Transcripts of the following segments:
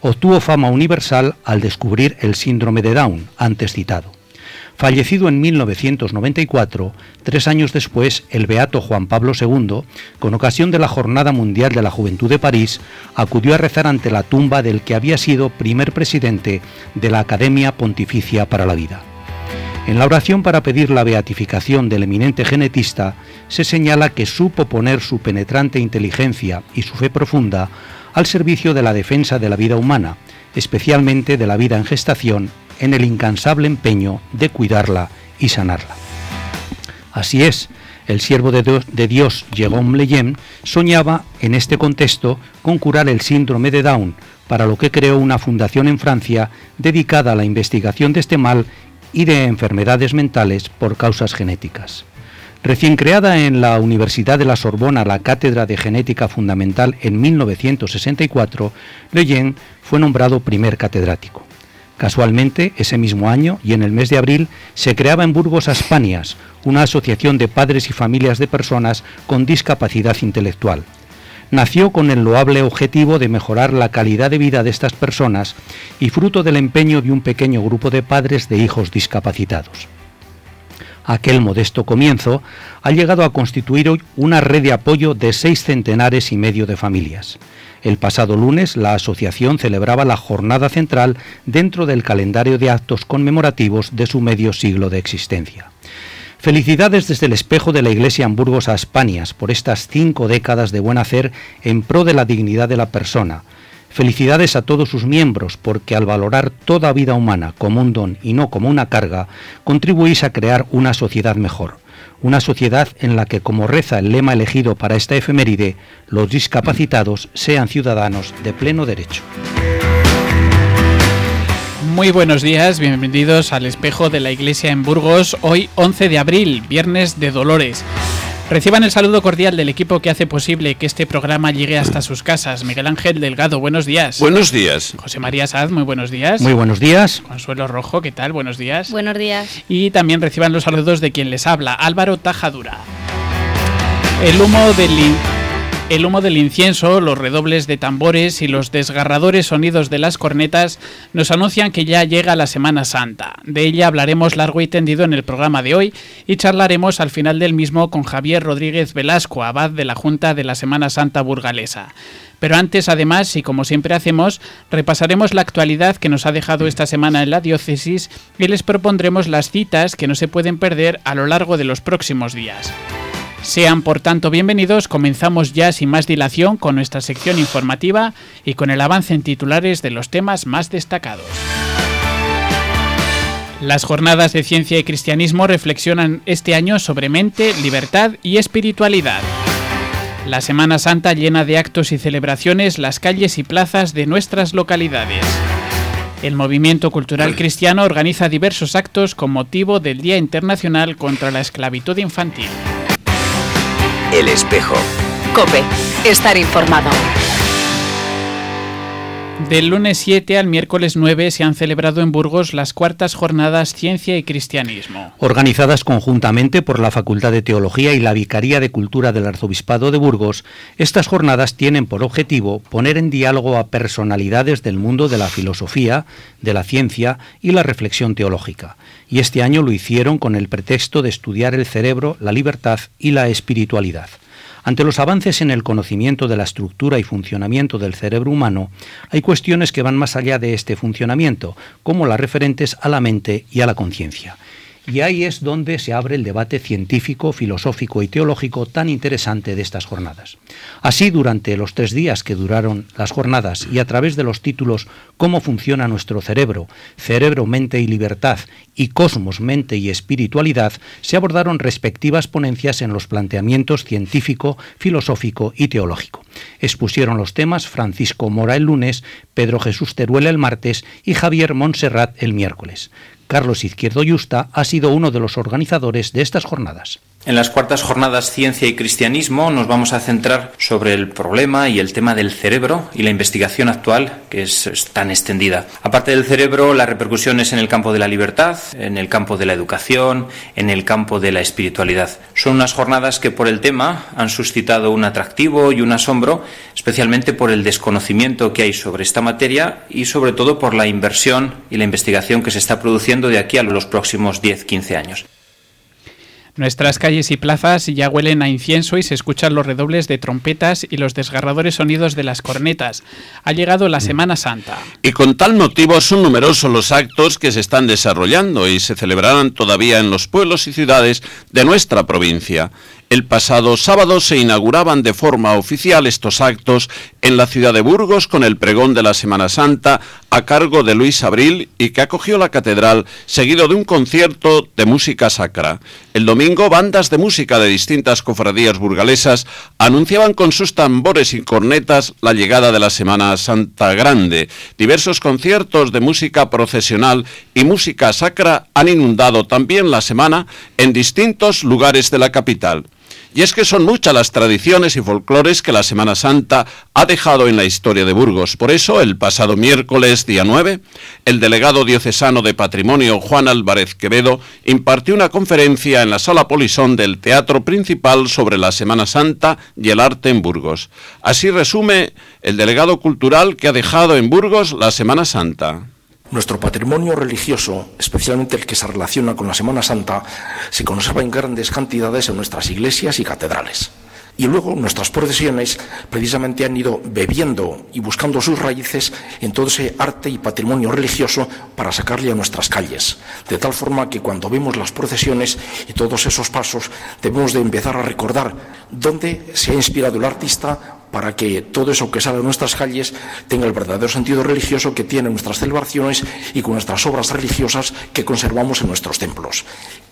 Obtuvo fama universal al descubrir el síndrome de Down, antes citado. Fallecido en 1994, 3 años después, el beato Juan Pablo II, con ocasión de la Jornada Mundial de la Juventud de París, acudió a rezar ante la tumba del que había sido primer presidente de la Academia Pontificia para la Vida. En la oración para pedir la beatificación del eminente genetista, se señala que supo poner su penetrante inteligencia y su fe profunda al servicio de la defensa de la vida humana, especialmente de la vida en gestación, en el incansable empeño de cuidarla y sanarla. Así es, el siervo de Dios, Jérôme Lejeune, soñaba en este contexto con curar el síndrome de Down, para lo que creó una fundación en Francia dedicada a la investigación de este mal y de enfermedades mentales por causas genéticas. Recién creada en la Universidad de la Sorbona la Cátedra de Genética Fundamental en 1964, Lejeune fue nombrado primer catedrático. Casualmente, ese mismo año y en el mes de abril, se creaba en Burgos Aspanias, una asociación de padres y familias de personas con discapacidad intelectual. Nació con el loable objetivo de mejorar la calidad de vida de estas personas y fruto del empeño de un pequeño grupo de padres de hijos discapacitados. Aquel modesto comienzo ha llegado a constituir hoy una red de apoyo de 6 centenares y medio de familias. El pasado lunes, la asociación celebraba la jornada central dentro del calendario de actos conmemorativos de su medio siglo de existencia. Felicidades desde el espejo de la Iglesia en Burgos Aspanias por estas 5 décadas de buen hacer en pro de la dignidad de la persona. Felicidades a todos sus miembros porque al valorar toda vida humana como un don y no como una carga, contribuís a crear una sociedad mejor. Una sociedad en la que, como reza el lema elegido para esta efeméride, los discapacitados sean ciudadanos de pleno derecho. Muy buenos días, bienvenidos al espejo de la Iglesia en Burgos, hoy 11 de abril, viernes de Dolores. Reciban el saludo cordial del equipo que hace posible que este programa llegue hasta sus casas. Miguel Ángel Delgado, buenos días. Buenos días. José María Saz, muy buenos días. Muy buenos días. Consuelo Rojo, ¿qué tal? Buenos días. Buenos días. Y también reciban los saludos de quien les habla, Álvaro Tajadura. El humo del incienso, los redobles de tambores y los desgarradores sonidos de las cornetas nos anuncian que ya llega la Semana Santa. De ella hablaremos largo y tendido en el programa de hoy y charlaremos al final del mismo con Javier Rodríguez Velasco, abad de la Junta de la Semana Santa burgalesa. Pero antes, además, y como siempre hacemos, repasaremos la actualidad que nos ha dejado esta semana en la diócesis y les propondremos las citas que no se pueden perder a lo largo de los próximos días. Sean por tanto bienvenidos, comenzamos ya sin más dilación con nuestra sección informativa y con el avance en titulares de los temas más destacados. Las jornadas de ciencia y cristianismo reflexionan este año sobre mente, libertad y espiritualidad. La Semana Santa llena de actos y celebraciones las calles y plazas de nuestras localidades. El Movimiento Cultural Cristiano organiza diversos actos con motivo del Día Internacional contra la Esclavitud Infantil. El espejo. COPE. Estar informado. Del lunes 7 al miércoles 9 se han celebrado en Burgos las cuartas jornadas Ciencia y Cristianismo. Organizadas conjuntamente por la Facultad de Teología y la Vicaría de Cultura del Arzobispado de Burgos, estas jornadas tienen por objetivo poner en diálogo a personalidades del mundo de la filosofía, de la ciencia y la reflexión teológica. Y este año lo hicieron con el pretexto de estudiar el cerebro, la libertad y la espiritualidad. Ante los avances en el conocimiento de la estructura y funcionamiento del cerebro humano, hay cuestiones que van más allá de este funcionamiento, como las referentes a la mente y a la conciencia. Y ahí es donde se abre el debate científico, filosófico y teológico tan interesante de estas jornadas. Así, durante los 3 días que duraron las jornadas y a través de los títulos Cómo funciona nuestro cerebro, Cerebro, mente y libertad y Cosmos, mente y espiritualidad, se abordaron respectivas ponencias en los planteamientos científico, filosófico y teológico. Expusieron los temas Francisco Mora el lunes, Pedro Jesús Teruel el martes y Javier Montserrat el miércoles. Carlos Izquierdo Yusta ha sido uno de los organizadores de estas jornadas. En las cuartas jornadas Ciencia y Cristianismo nos vamos a centrar sobre el problema y el tema del cerebro y la investigación actual, que es tan extendida. Aparte del cerebro, las repercusiones en el campo de la libertad, en el campo de la educación, en el campo de la espiritualidad. Son unas jornadas que por el tema han suscitado un atractivo y un asombro, especialmente por el desconocimiento que hay sobre esta materia y sobre todo por la inversión y la investigación que se está produciendo de aquí a los próximos 10-15 años. Nuestras calles y plazas ya huelen a incienso y se escuchan los redobles de trompetas y los desgarradores sonidos de las cornetas. Ha llegado la Semana Santa. Y con tal motivo son numerosos los actos que se están desarrollando y se celebrarán todavía en los pueblos y ciudades de nuestra provincia. El pasado sábado se inauguraban de forma oficial estos actos en la ciudad de Burgos con el pregón de la Semana Santa a cargo de Luis Abril y que acogió la catedral, seguido de un concierto de música sacra. El domingo, bandas de música de distintas cofradías burgalesas anunciaban con sus tambores y cornetas la llegada de la Semana Santa Grande. Diversos conciertos de música procesional y música sacra han inundado también la semana en distintos lugares de la capital. Y es que son muchas las tradiciones y folclores que la Semana Santa ha dejado en la historia de Burgos. Por eso, el pasado miércoles, día 9, el delegado diocesano de Patrimonio, Juan Álvarez Quevedo, impartió una conferencia en la Sala Polisón del Teatro Principal sobre la Semana Santa y el arte en Burgos. Así resume el delegado cultural que ha dejado en Burgos la Semana Santa. Nuestro patrimonio religioso, especialmente el que se relaciona con la Semana Santa, se conserva en grandes cantidades en nuestras iglesias y catedrales. Y luego nuestras procesiones precisamente han ido bebiendo y buscando sus raíces en todo ese arte y patrimonio religioso para sacarle a nuestras calles. De tal forma que cuando vemos las procesiones y todos esos pasos, debemos de empezar a recordar dónde se ha inspirado el artista para que todo eso que sale de nuestras calles tenga el verdadero sentido religioso que tienen nuestras celebraciones y con nuestras obras religiosas que conservamos en nuestros templos.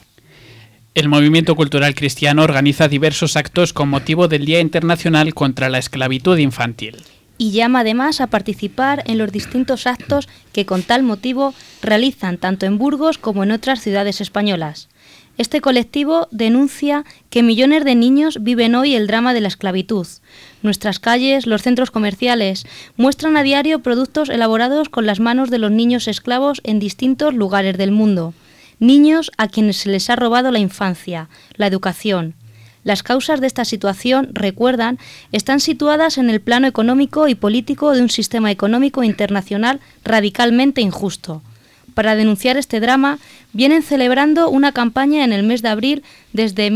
El Movimiento Cultural Cristiano organiza diversos actos con motivo del Día Internacional contra la Esclavitud Infantil. Y llama además a participar en los distintos actos que con tal motivo realizan tanto en Burgos como en otras ciudades españolas. Este colectivo denuncia que millones de niños viven hoy el drama de la esclavitud. Nuestras calles, los centros comerciales, muestran a diario productos elaborados con las manos de los niños esclavos en distintos lugares del mundo. Niños a quienes se les ha robado la infancia, la educación. Las causas de esta situación, recuerdan, están situadas en el plano económico y político de un sistema económico internacional radicalmente injusto. Para denunciar este drama, vienen celebrando una campaña en el mes de abril desde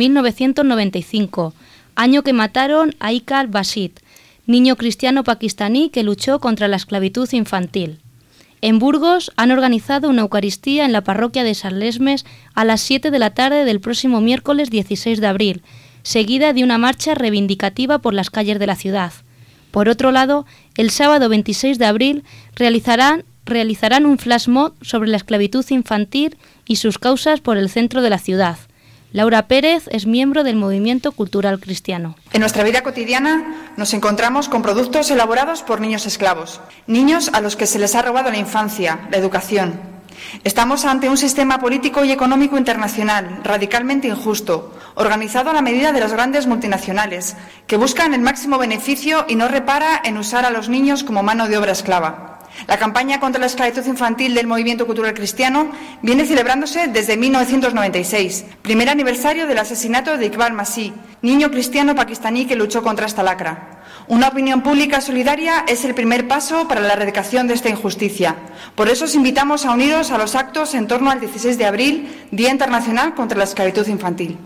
1995, año que mataron a Ika al-Basit, niño cristiano pakistaní que luchó contra la esclavitud infantil. En Burgos han organizado una Eucaristía en la parroquia de San Lesmes a las 7 de la tarde del próximo miércoles 16 de abril, seguida de una marcha reivindicativa por las calles de la ciudad. Por otro lado, el sábado 26 de abril realizarán un flash mob sobre la esclavitud infantil y sus causas por el centro de la ciudad. Laura Pérez es miembro del Movimiento Cultural Cristiano. En nuestra vida cotidiana nos encontramos con productos elaborados por niños esclavos, niños a los que se les ha robado la infancia, la educación. Estamos ante un sistema político y económico internacional radicalmente injusto, organizado a la medida de las grandes multinacionales, que buscan el máximo beneficio y no repara en usar a los niños como mano de obra esclava. La campaña contra la esclavitud infantil del Movimiento Cultural Cristiano viene celebrándose desde 1996, primer aniversario del asesinato de Iqbal Masih, niño cristiano pakistaní que luchó contra esta lacra. Una opinión pública solidaria es el primer paso para la erradicación de esta injusticia. Por eso os invitamos a uniros a los actos en torno al 16 de abril, Día Internacional contra la Esclavitud Infantil.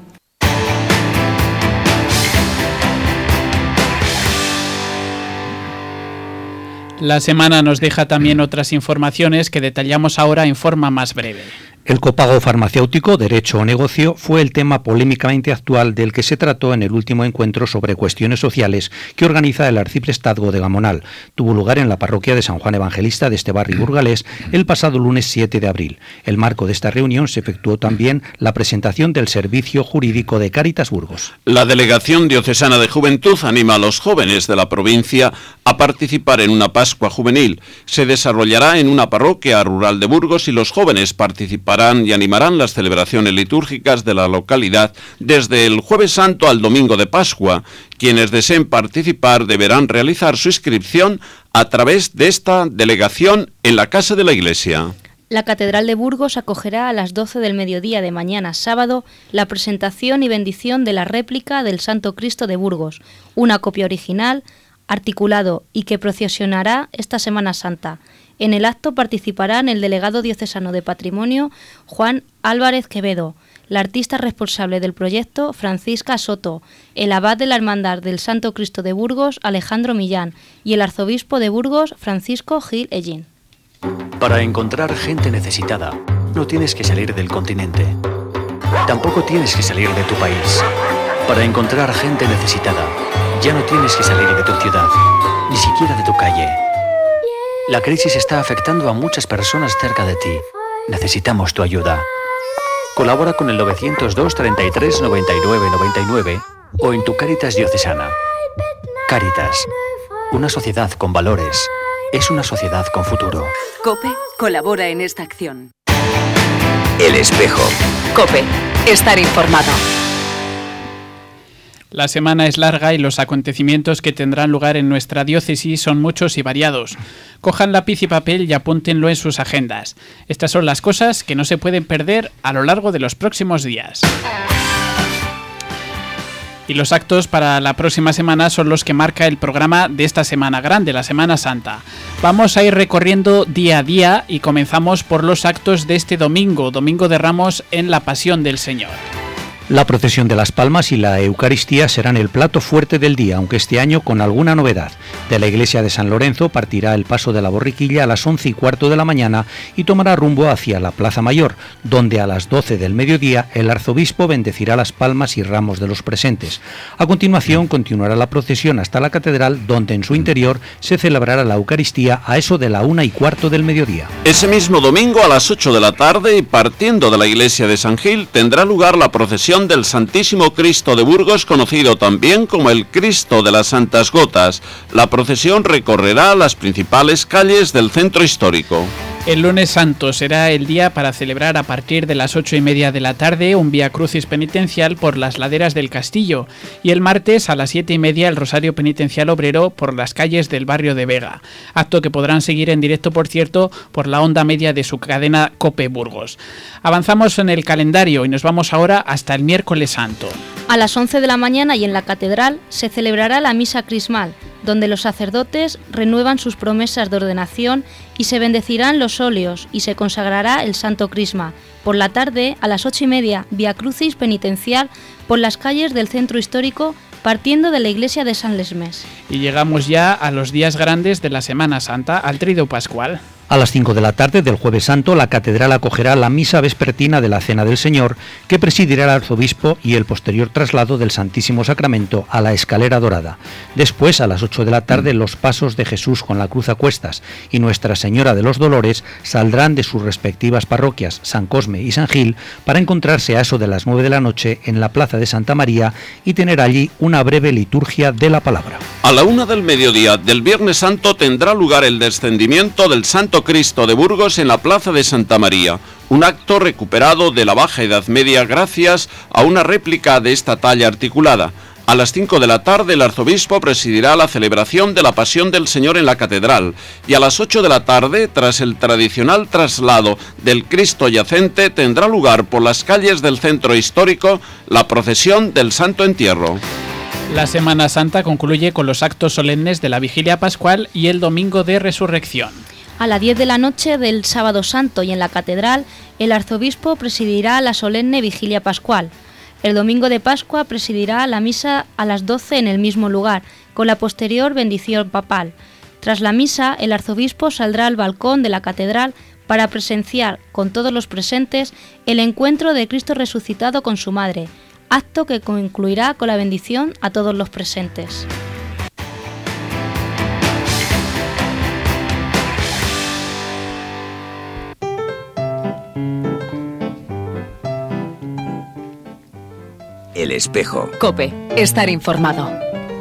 La semana nos deja también otras informaciones que detallamos ahora en forma más breve. El copago farmacéutico, derecho o negocio, fue el tema polémicamente actual del que se trató en el último encuentro sobre cuestiones sociales que organiza el Arciprestazgo de Gamonal. Tuvo lugar en la parroquia de San Juan Evangelista de este barrio burgalés el pasado lunes 7 de abril. En el marco de esta reunión se efectuó también la presentación del servicio jurídico de Cáritas Burgos. La Delegación Diocesana de Juventud anima a los jóvenes de la provincia a participar en una Pascua Juvenil. Se desarrollará en una parroquia rural de Burgos y los jóvenes participarán organizarán y animarán las celebraciones litúrgicas de la localidad desde el Jueves Santo al Domingo de Pascua. Quienes deseen participar deberán realizar su inscripción a través de esta delegación en la Casa de la Iglesia. La Catedral de Burgos acogerá a las 12 del mediodía de mañana sábado la presentación y bendición de la réplica del Santo Cristo de Burgos, una copia original, articulado y que procesionará esta Semana Santa. En el acto participarán el delegado diocesano de Patrimonio, Juan Álvarez Quevedo, la artista responsable del proyecto, Francisca Soto, el abad de la Hermandad del Santo Cristo de Burgos, Alejandro Millán, y el arzobispo de Burgos, Francisco Gil Ellín. Para encontrar gente necesitada, no tienes que salir del continente. Tampoco tienes que salir de tu país. Para encontrar gente necesitada, ya no tienes que salir de tu ciudad, ni siquiera de tu calle. La crisis está afectando a muchas personas cerca de ti. Necesitamos tu ayuda. Colabora con el 902 33 99 99 o en tu Cáritas diocesana. Cáritas, una sociedad con valores, es una sociedad con futuro. COPE colabora en esta acción. El espejo. COPE, estar informado. La semana es larga y los acontecimientos que tendrán lugar en nuestra diócesis son muchos y variados. Cojan lápiz y papel y apúntenlo en sus agendas. Estas son las cosas que no se pueden perder a lo largo de los próximos días. Y los actos para la próxima semana son los que marca el programa de esta Semana Grande, la Semana Santa. Vamos a ir recorriendo día a día y comenzamos por los actos de este domingo, Domingo de Ramos en la Pasión del Señor. La procesión de las palmas y la Eucaristía serán el plato fuerte del día, aunque este año con alguna novedad. De la iglesia de San Lorenzo partirá el paso de la borriquilla a las 11:15 de la mañana y tomará rumbo hacia la Plaza Mayor, donde a las 12 del mediodía el arzobispo bendecirá las palmas y ramos de los presentes. A continuación continuará la procesión hasta la catedral, donde en su interior se celebrará la Eucaristía a eso de la 1:15 del mediodía. Ese mismo domingo a las 8 de la tarde y partiendo de la iglesia de San Gil tendrá lugar la procesión del Santísimo Cristo de Burgos, conocido también como el Cristo de las Santas Gotas. La procesión recorrerá las principales calles del centro histórico. El lunes santo será el día para celebrar a partir de las 8:30 de la tarde un Vía Crucis penitencial por las laderas del castillo y el martes a las 7:30 el Rosario Penitencial Obrero por las calles del barrio de Vega. Acto que podrán seguir en directo, por cierto, por la onda media de su cadena COPE Burgos. Avanzamos en el calendario y nos vamos ahora hasta el miércoles santo. A las 11 de la mañana y en la catedral se celebrará la misa crismal, donde los sacerdotes renuevan sus promesas de ordenación y se bendecirán los óleos y se consagrará el Santo Crisma. Por la tarde, a las 8:30, Vía Crucis penitencial por las calles del centro histórico, partiendo de la iglesia de San Lesmes. Y llegamos ya a los días grandes de la Semana Santa, al Triduo Pascual. A las 5 de la tarde del Jueves Santo, la catedral acogerá la misa vespertina de la Cena del Señor, que presidirá el arzobispo y el posterior traslado del Santísimo Sacramento a la Escalera Dorada. Después, a las 8 de la tarde, los pasos de Jesús con la cruz a cuestas y Nuestra Señora de los Dolores saldrán de sus respectivas parroquias, San Cosme y San Gil, para encontrarse a eso de las 9 de la noche en la Plaza de Santa María y tener allí una breve liturgia de la palabra. A la 1 del mediodía del Viernes Santo tendrá lugar el descendimiento del Santo Cristo de Burgos en la Plaza de Santa María, un acto recuperado de la Baja Edad Media gracias a una réplica de esta talla articulada. A las 5 de la tarde el arzobispo presidirá la celebración de la Pasión del Señor en la catedral y a las 8 de la tarde, tras el tradicional traslado del Cristo yacente, tendrá lugar por las calles del centro histórico la procesión del Santo Entierro. La Semana Santa concluye con los actos solemnes de la Vigilia Pascual y el Domingo de Resurrección. A las 10 de la noche del Sábado Santo y en la catedral, el arzobispo presidirá la solemne Vigilia Pascual. El Domingo de Pascua presidirá la misa a las 12 en el mismo lugar, con la posterior bendición papal. Tras la misa, el arzobispo saldrá al balcón de la catedral para presenciar con todos los presentes el encuentro de Cristo resucitado con su madre, acto que concluirá con la bendición a todos los presentes. El espejo. COPE, estar informado.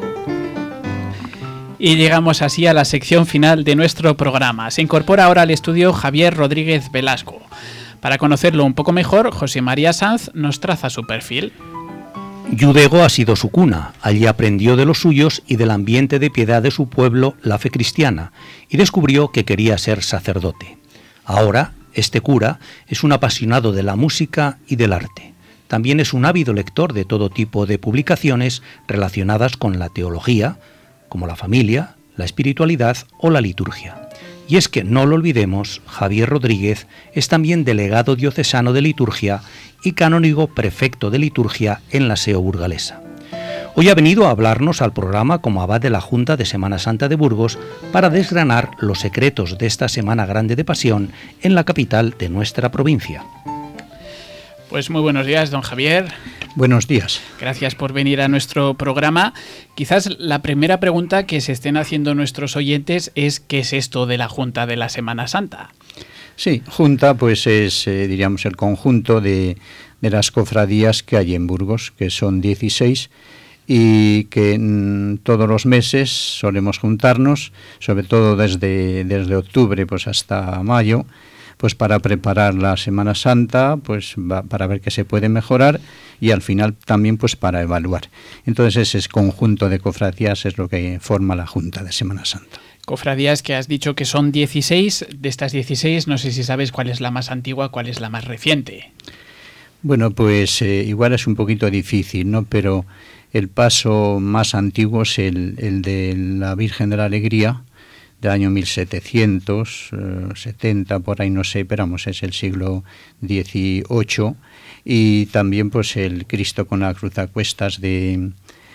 Y llegamos así a la sección final de nuestro programa. Se incorpora ahora al estudio Javier Rodríguez Velasco. Para conocerlo un poco mejor, José María Sanz nos traza su perfil. Yudego ha sido su cuna, allí aprendió de los suyos y del ambiente de piedad de su pueblo la fe cristiana, y descubrió que quería ser sacerdote. Ahora, este cura es un apasionado de la música y del arte. También es un ávido lector de todo tipo de publicaciones relacionadas con la teología, como la familia, la espiritualidad o la liturgia. Y es que, no lo olvidemos, Javier Rodríguez es también delegado diocesano de liturgia y canónigo prefecto de liturgia en la SEO burgalesa. Hoy ha venido a hablarnos al programa como abad de la Junta de Semana Santa de Burgos para desgranar los secretos de esta Semana Grande de Pasión en la capital de nuestra provincia. Pues muy buenos días, don Javier. Buenos días. Gracias por venir a nuestro programa. Quizás la primera pregunta que se estén haciendo nuestros oyentes es ¿qué es esto de la Junta de la Semana Santa? Sí, Junta pues es, diríamos, el conjunto de las cofradías que hay en Burgos, que son 16, y que todos los meses solemos juntarnos, sobre todo desde octubre pues hasta mayo, pues para preparar la Semana Santa, pues para ver qué se puede mejorar y al final también pues para evaluar. Entonces ese conjunto de cofradías es lo que forma la Junta de Semana Santa. Cofradías que has dicho que son 16, de estas 16 no sé si sabes cuál es la más antigua, cuál es la más reciente. Bueno, pues igual es un poquito difícil, ¿no? Pero el paso más antiguo es el de la Virgen de la Alegría, del año 1770, por ahí no sé, pero vamos, es el siglo XVIII, y también pues el Cristo con la cruz a cuestas de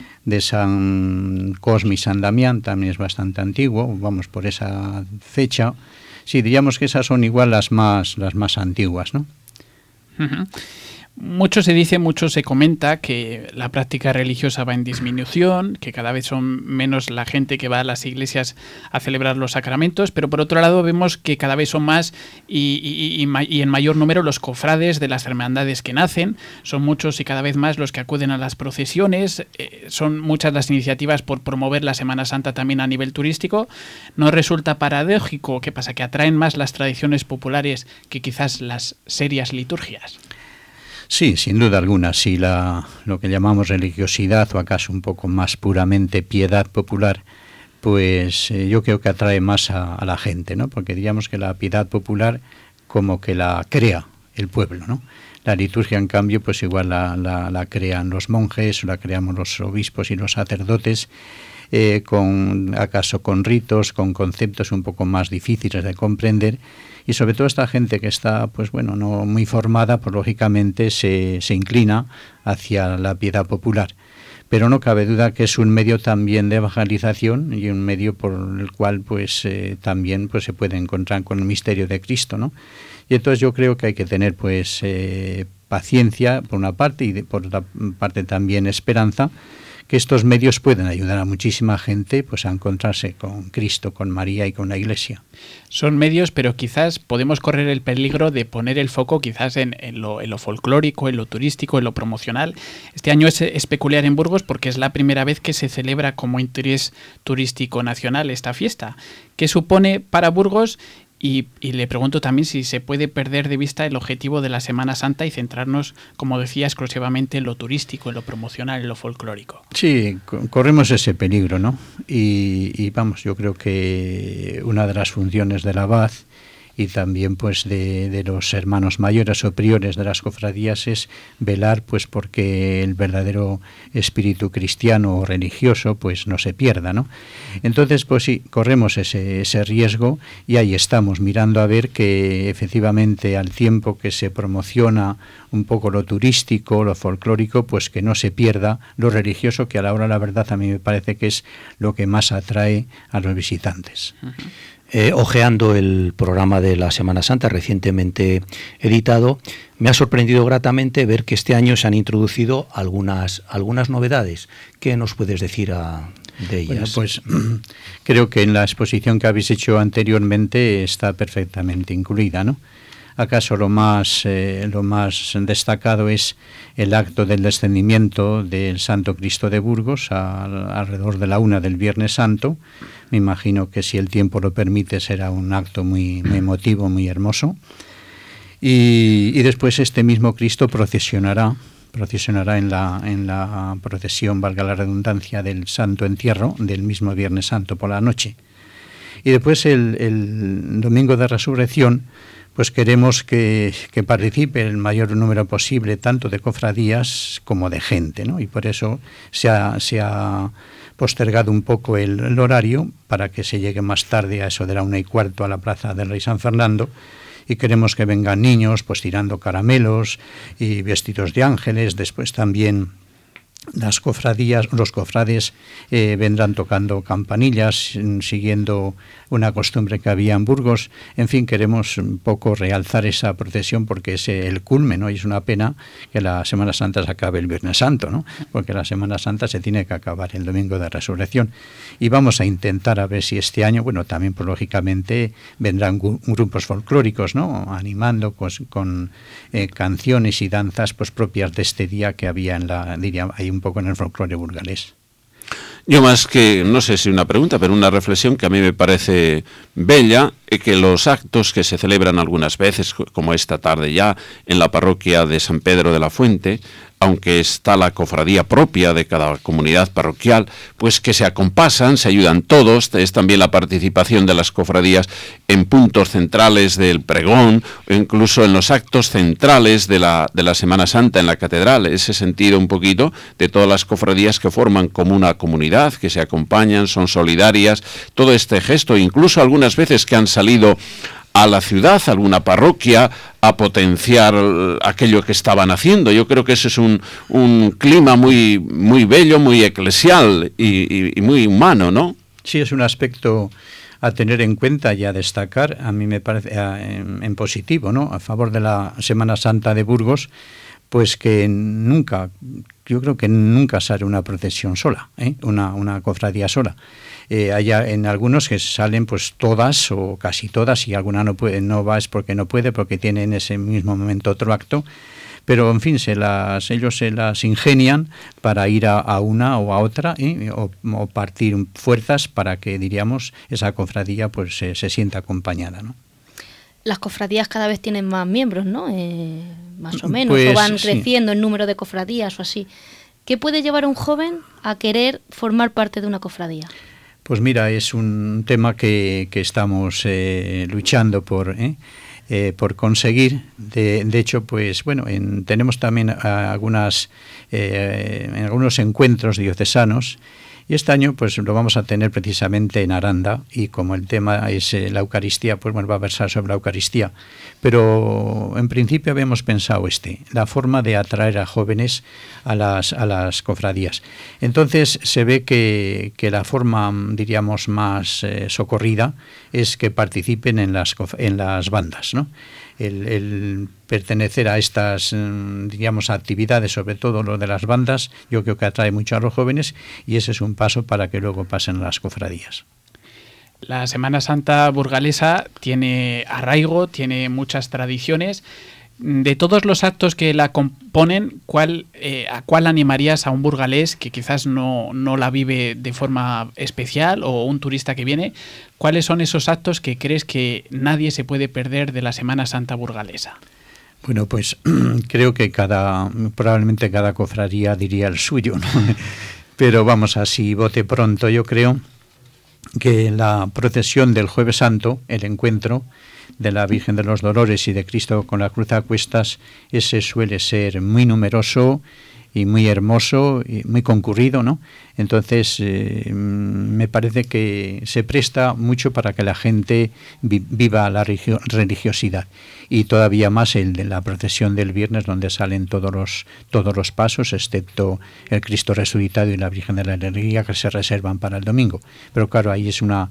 San Cosme y San Damián, también es bastante antiguo, vamos por esa fecha. Sí, diríamos que esas son igual las más antiguas, ¿no? Uh-huh. Mucho se dice, mucho se comenta que la práctica religiosa va en disminución, que cada vez son menos la gente que va a las iglesias a celebrar los sacramentos, pero por otro lado vemos que cada vez son más y en mayor número los cofrades de las hermandades que nacen, son muchos y cada vez más los que acuden a las procesiones, son muchas las iniciativas por promover la Semana Santa también a nivel turístico. ¿No resulta paradójico? ¿Qué pasa? ¿Que atraen más las tradiciones populares que quizás las serias liturgias? Sí, sin duda alguna, si lo que llamamos religiosidad o acaso un poco más puramente piedad popular, pues yo creo que atrae más a la gente, ¿no? Porque diríamos que la piedad popular como que la crea el pueblo, ¿no? La liturgia, en cambio, pues igual la crean los monjes, la creamos los obispos y los sacerdotes, con ritos, con conceptos un poco más difíciles de comprender, y sobre todo esta gente que está, pues bueno, no muy formada, pues lógicamente se inclina hacia la piedad popular. Pero no cabe duda que es un medio también de evangelización y un medio por el cual pues también pues se puede encontrar con el misterio de Cristo, ¿no? Y entonces yo creo que hay que tener pues paciencia por una parte y por otra parte también esperanza, que estos medios pueden ayudar a muchísima gente pues a encontrarse con Cristo, con María y con la Iglesia. Son medios, pero quizás podemos correr el peligro de poner el foco quizás en lo folclórico, en lo turístico, en lo promocional. Este año es peculiar en Burgos porque es la primera vez que se celebra como interés turístico nacional esta fiesta. ¿Qué supone para Burgos? Y le pregunto también si se puede perder de vista el objetivo de la Semana Santa y centrarnos, como decía, exclusivamente en lo turístico, en lo promocional, en lo folclórico. Sí, corremos ese peligro, ¿no? Y vamos, yo creo que una de las funciones del abad y también pues de los hermanos mayores o priores de las cofradías es velar pues porque el verdadero espíritu cristiano o religioso pues no se pierda, ¿no? Entonces pues sí, corremos ese riesgo y ahí estamos mirando a ver que efectivamente al tiempo que se promociona un poco lo turístico, lo folclórico, pues que no se pierda lo religioso, que a la hora la verdad a mí me parece que es lo que más atrae a los visitantes. Uh-huh. Ojeando el programa de la Semana Santa recientemente editado, me ha sorprendido gratamente ver que este año se han introducido algunas novedades. ¿Qué nos puedes decir de ellas? Bueno, pues creo que en la exposición que habéis hecho anteriormente está perfectamente incluida, ¿no? Acaso lo más destacado es el acto del descendimiento del Santo Cristo de Burgos alrededor de la 1 del Viernes Santo. Me imagino que si el tiempo lo permite será un acto muy emotivo, muy hermoso. Y después este mismo Cristo procesionará en la procesión, valga la redundancia, del Santo Entierro, del mismo Viernes Santo por la noche. Y después el Domingo de Resurrección, pues queremos que participe el mayor número posible, tanto de cofradías como de gente, ¿no? Y por eso se ha postergado un poco el horario para que se llegue más tarde, a eso de la 1:15, a la Plaza del Rey San Fernando. Y queremos que vengan niños pues tirando caramelos y vestidos de ángeles. Después también los cofrades vendrán tocando campanillas, siguiendo una costumbre que había en Burgos. En fin, queremos un poco realzar esa procesión porque es el culmen, ¿no? Y es una pena que la Semana Santa se acabe el Viernes Santo, ¿no? Porque la Semana Santa se tiene que acabar el Domingo de Resurrección. Y vamos a intentar a ver si este año, bueno, también pues, lógicamente vendrán grupos folclóricos, ¿no? Animando con canciones y danzas pues propias de este día que había hay un poco en el folclore burgalés. Yo más que, no sé si una pregunta, pero una reflexión que a mí me parece bella, que los actos que se celebran algunas veces, como esta tarde ya, en la parroquia de San Pedro de la Fuente, aunque está la cofradía propia de cada comunidad parroquial, pues que se acompasan, se ayudan todos. Es también la participación de las cofradías en puntos centrales del pregón, o incluso en los actos centrales de la Semana Santa en la catedral. Ese sentido un poquito de todas las cofradías que forman como una comunidad, que se acompañan, son solidarias. Todo este gesto, incluso algunas veces que han salido a la ciudad, a alguna parroquia, a potenciar aquello que estaban haciendo. Yo creo que ese es un clima muy, muy bello, muy eclesial y muy humano, ¿no? Sí, es un aspecto a tener en cuenta y a destacar, a mí me parece en positivo, ¿no? A favor de la Semana Santa de Burgos, pues que yo creo que nunca sale una procesión sola, una cofradía sola. Hay en algunos que salen pues todas o casi todas, y alguna no va es porque no puede, porque tiene en ese mismo momento otro acto, pero en fin, ellos se las ingenian para ir a una o a otra, o partir fuerzas para que, diríamos, esa cofradía pues se sienta acompañada, ¿no? Las cofradías cada vez tienen más miembros, ¿no? Más o menos, pues, o van sí, creciendo el número de cofradías o así. ¿Qué puede llevar a un joven a querer formar parte de una cofradía? Pues mira, es un tema que estamos luchando por conseguir. De hecho, pues bueno, tenemos también algunos encuentros diocesanos. Y este año pues lo vamos a tener precisamente en Aranda, y como el tema es la Eucaristía, pues bueno, va a versar sobre la Eucaristía. Pero en principio habíamos pensado la forma de atraer a jóvenes a las cofradías. Entonces se ve que la forma, diríamos, más socorrida es que participen en las bandas, ¿no? El pertenecer a estas, diríamos, actividades, sobre todo lo de las bandas, yo creo que atrae mucho a los jóvenes, y ese es un paso para que luego pasen a las cofradías. La Semana Santa burgalesa tiene arraigo, tiene muchas tradiciones. De todos los actos que la componen, ¿a cuál animarías a un burgalés que quizás no la vive de forma especial, o un turista que viene? ¿Cuáles son esos actos que crees que nadie se puede perder de la Semana Santa burgalesa? Bueno, pues creo que probablemente cada cofradía diría el suyo, ¿no? Pero vamos, así bote pronto, yo creo que la procesión del Jueves Santo, el encuentro de la Virgen de los Dolores y de Cristo con la cruz a cuestas, ese suele ser muy numeroso y muy hermoso y muy concurrido, ¿no? Entonces me parece que se presta mucho para que la gente viva la religiosidad, y todavía más el de la procesión del viernes, donde salen todos los pasos, excepto el Cristo resucitado y la Virgen de la Alegría, que se reservan para el domingo. Pero claro, ahí es una,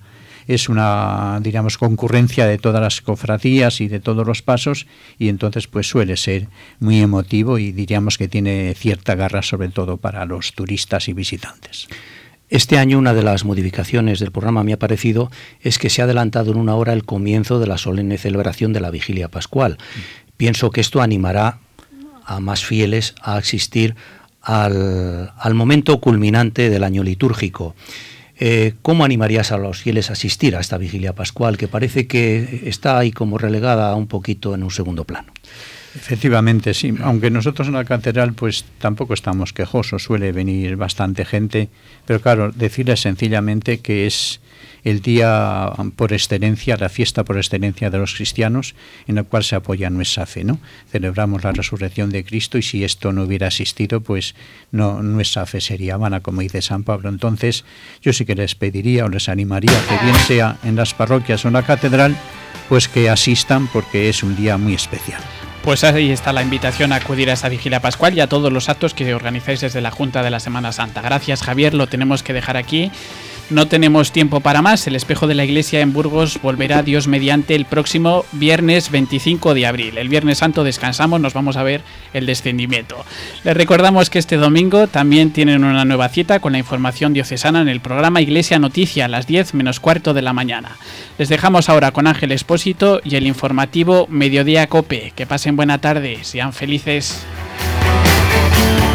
diríamos, concurrencia de todas las cofradías y de todos los pasos, y entonces pues suele ser muy emotivo, y diríamos que tiene cierta garra, sobre todo para los turistas y visitantes. Este año una de las modificaciones del programa me ha parecido es que se ha adelantado en una hora el comienzo de la solemne celebración de la Vigilia Pascual. Pienso que esto animará a más fieles a asistir al momento culminante del año litúrgico. ¿cómo animarías a los fieles a asistir a esta vigilia pascual, que parece que está ahí como relegada un poquito en un segundo plano? Efectivamente, sí. Aunque nosotros en la catedral pues tampoco estamos quejosos, suele venir bastante gente, pero claro, decirles sencillamente que es el día por excelencia, la fiesta por excelencia de los cristianos, en la cual se apoya nuestra fe, ¿no? Celebramos la resurrección de Cristo, y si esto no hubiera existido, pues no, nuestra fe sería vana, como dice San Pablo. Entonces, yo sí que les pediría o les animaría que bien sea en las parroquias o en la catedral, pues que asistan, porque es un día muy especial. Pues ahí está la invitación a acudir a esa vigilia pascual y a todos los actos que organizáis desde la Junta de la Semana Santa. Gracias, Javier, lo tenemos que dejar aquí. No tenemos tiempo para más. El Espejo de la Iglesia en Burgos volverá, Dios mediante, el próximo viernes 25 de abril. El Viernes Santo descansamos, nos vamos a ver el descendimiento. Les recordamos que este domingo también tienen una nueva cita con la información diocesana en el programa Iglesia Noticia a las 10 menos cuarto de la mañana. Les dejamos ahora con Ángel Expósito y el informativo Mediodía Cope. Que pasen buena tarde, sean felices.